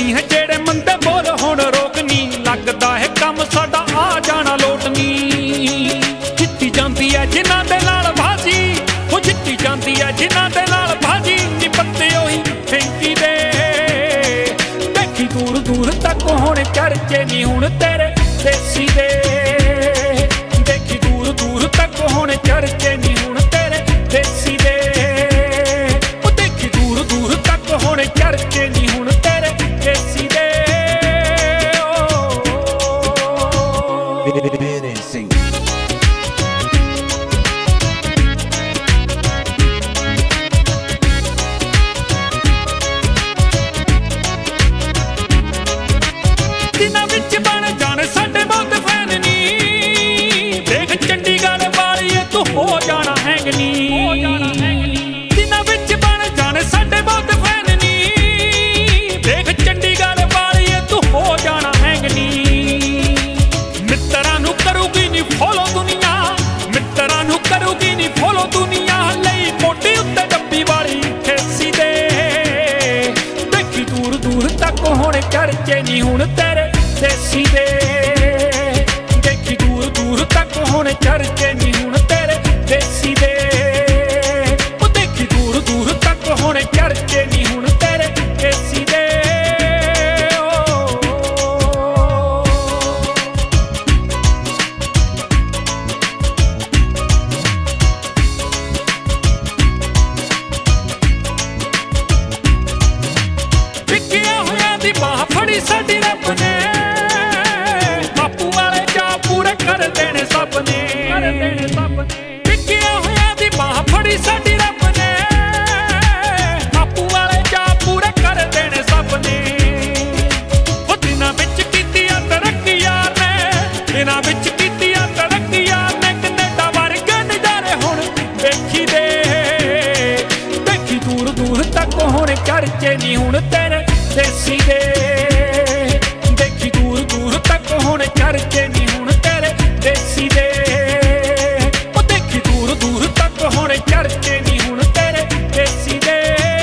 ਨੀ ਹੈ ਜਿਹੜੇ ਮੰਦੇ ਬੋਲ ਹੁਣ ਰੋਕ ਨੀ, ਲੱਗਦਾ ਹੈ ਕੰਮ ਸਾਡਾ ਆ ਜਾਣਾ ਲੋਟ ਨੀ। ਜਿੱਤੀ ਜਾਂਦੀ ਐ ਜਿਨ੍ਹਾਂ ਦੇ ਨਾਲ ਬਾਜੀ, ਉਹ ਜਿੱਤੀ ਜਾਂਦੀ ਐ ਜਿਨ੍ਹਾਂ ਦੇ ਨਾਲ ਬਾਜੀ, ਨੀ ਪੱਤੇ ਉਹੀ ਫੈਂਕੀ ਦੇ। ਦੇਖੀ ਦੂਰ ਦੂਰ ਤੱਕ ਹੁਣ ਚਰਚੇ ਨੀ ਹੁਣ ਤੇਰੇ ਦੇਸੀ ਦੇ। ਦੇਖੀ ਦੂਰ ਦੂਰ ਤੱਕ ਹੁਣ ਚਰਚੇ ਨੀ ਹੁਣ ਤੇਰੇ ਦੇਸੀ ਦੇ। ਉਹ ਦੇਖੀ ਦੂਰ ਦੂਰ ਤੱਕ ਹੁਣ ਚਰਚੇ ਨੀ ਹੁਣ ਤੇਰੇ ਦੇਸੀ ਦੇ। ਦਿਨਾਂ ਵਿੱਚ ਬਣ ਜਾਣ ਸਾਡੇ ਬਹੁਤ ਫੈਨ ਨੀ, ਦੇਖ ਚੰਡੀਗੜ੍ਹ ਵਾਲੀਏ ਤੂੰ ਹੋ ਜਾਣਾ ਹੈਂਗ ਨੀ। ਦਿਨਾਂ ਵਿੱਚ ਬਣ ਜਾਣ ਸਾਡੇ ਬਹੁਤ ਫੈਨ ਨੀ, ਦੇਖ ਚੰਡੀਗੜ੍ਹ ਵਾਲੀਏ ਤੂੰ ਹੋ ਜਾਣਾ ਹੈਂਗ ਨੀ। ਮਿੱਤਰਾਂ ਨੂੰ ਕਰੂਗੀ ਨੀ ਫੋਲੋ ਦੁਨੀਆ, ਮਿੱਤਰਾਂ ਨੂੰ ਕਰੂਗੀ ਨੀ ਫੋਲੋ ਦੁਨੀਆ, ਲਈ ਮੋਢੇ ਉੱਤੇ ਡੱਬੀ ਵਾਲੀ ਖੇਸੀ ਦੇ। ਦੇਖੀ ਦੂਰ ਦੂਰ ਤੱਕ ਹੁਣ ਚਰਚੇ ਨੀ ਹੁਣ ਤੇਰੇ ਦੇਸੀ ਦੇ। ਦੇਖੀ ਦੂਰ ਦੂਰ ਤੱਕ ਹੁਣ ਚਰਚੇ ਨੀ ਹੁਣ ਤੇਰੇ ਦੇਸੀ ਦੇ। ਉਹ ਦੇਖੀ ਦੂਰ ਦੂਰ ਤੱਕ ਹੁਣ ਚਰਚੇ ਨੀ ਹੁਣ ਤੇਰੇ ਦੇਸੀ ਦੇ। ਵਿਕਿਆ ਹੋਇਆਂ ਦੀ ਬਾਹ ਫੜੀ ਸਾਡੀ ਰੱਬ ਨੇ, ਬਾਪੂ ਵਾਲੇ ਚਾਅ ਪੂਰੇ ਕਰ ਦੇਣੇ ਸਭ ਨੇ। ਵਿਕਿਆ ਹੋਇਆਂ ਦੀ ਬਾਹ ਫੜੀ ਸਾਡੀ ਰੱਬ ਨੇ, ਬਾਪੂ ਵਾਲੇ ਚਾਅ ਪੂਰੇ ਕਰ ਦੇਣੇ ਸਭ ਨੇ। ਉਹ ਦਿਨਾਂ ਵਿੱਚ ਕੀਤੀ ਆ ਤਰੱਕੀ ਯਾਰ ਨੇ, ਦਿਨਾਂ ਵਿੱਚ ਕੀਤੀ ਆ ਤਰੱਕੀ ਯਾਰ ਨੇ, ਕਨੇਡਾ ਵਰਗੇ ਨਜ਼ਾਰੇ ਹੁਣ ਵੇਖੀ ਦੇ। ਦੇਖੀ ਦੂਰ ਦੂਰ ਤੱਕ ਹੁਣ ਚਰਚੇ ਨੀ ਹੁਣ ਤੇਰੇ ਦੇਸੀ ਦੇ। ਦੇਖੀ ਦੂਰ ਦੂਰ ਤੱਕ ਹੁਣ ਚਰਚੇ ਨੀ ਹੁਣ ਤੇਰੇ ਦੇਸੀ ਦੇ। ਉਹ ਦੇਖੀ ਦੂਰ ਦੂਰ ਤੱਕ ਹੁਣ ਚਰਚੇ ਨੀ ਹੁਣ ਤੇਰੇ ਦੇਸੀ ਦੇ।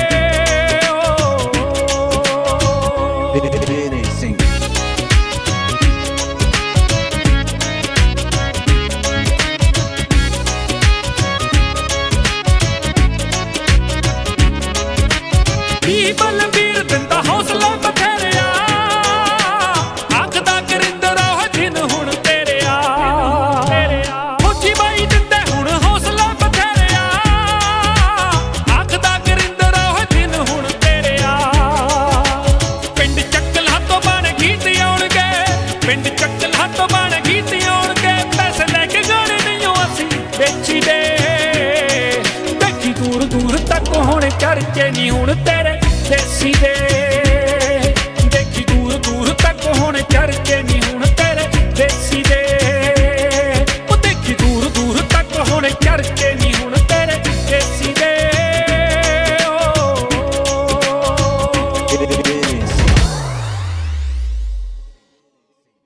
ਬਲਬੀਰ ਦਿੰਦਾ ਹੌਸਲਾ ਬਥੇਰਿਆ, ਆਖਦਾ ਕਰਿੰਦਰ ਉਹ ਦਿਨ ਹੁਣ ਤੇਰੇ ਆ। ਫੌਜੀ ਬਾਈ ਦਿੰਦੇ ਹੁਣ ਹੌਸਲਾ ਬਥੇਰਿਆ, ਆਖਦਾ ਕਰਿੰਦਰ ਉਹ ਦਿਨ ਹੁਣ ਤੇਰੇ ਆ। ਪਿੰਡ ਚੱਕਲਾਂ ਤੋਂ ਬਣ ਗੀਤ ਆਉਣਗੇ, ਪਿੰਡ ਚੱਕਲਾਂ ਤੋਂ ਬਣ ਗੀਤ ਆਉਣਗੇ, ਪੈਸੇ ਲੈ ਕੇ ਗਾਣੇ ਨਹੀਂ ਅਸੀਂ ਵੇਚੀ ਦੇ। ਦੇਖੀ ਦੂਰ ਦੂਰ ਤੱਕ ਹੁਣ ਚਰਚੇ ਨੀ ਹੁਣ ਤੇਰੇ ਦੇਸੀ ਦੇ। ਦੇਖੀ ਦੂਰ ਦੂਰ ਤੱਕ ਹੁਣ ਚਰਚੇ